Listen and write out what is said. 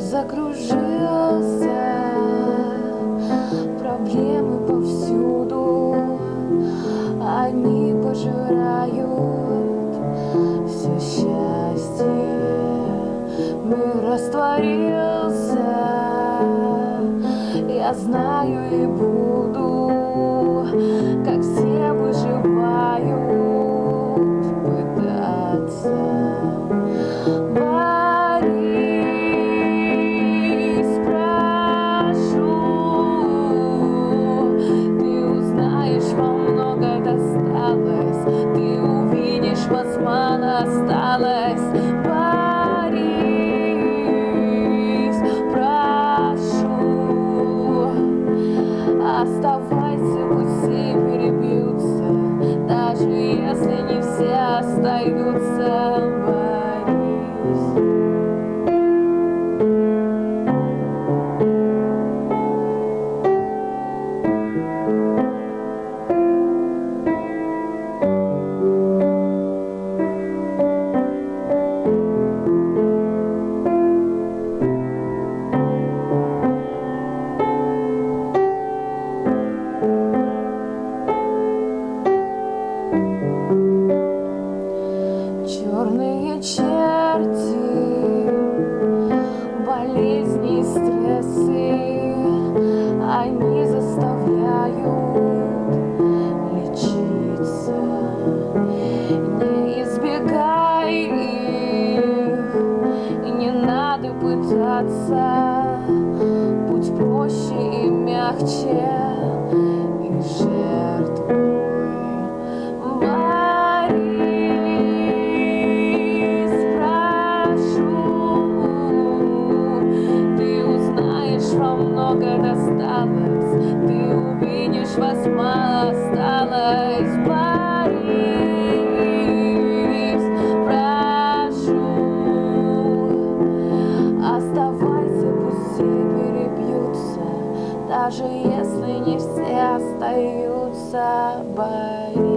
закружился, проблемы повсюду, они пожирают все счастье. Мир растворился, я знаю и буду, как все выживают, пытаться. Мало осталось, Борис, прошу, оставайся, пусть все перебьются, даже если не все остаются, Борис. Черные черти, болезни и стрессы, они заставляют лечиться. Не избегай их, и не надо пытаться, будь проще и мягче, и жертвуй. Много досталось, ты увидишь, вас мало осталось, Борис, прошу, оставайся, пусть все перебьются, даже если не все остаются, Борис.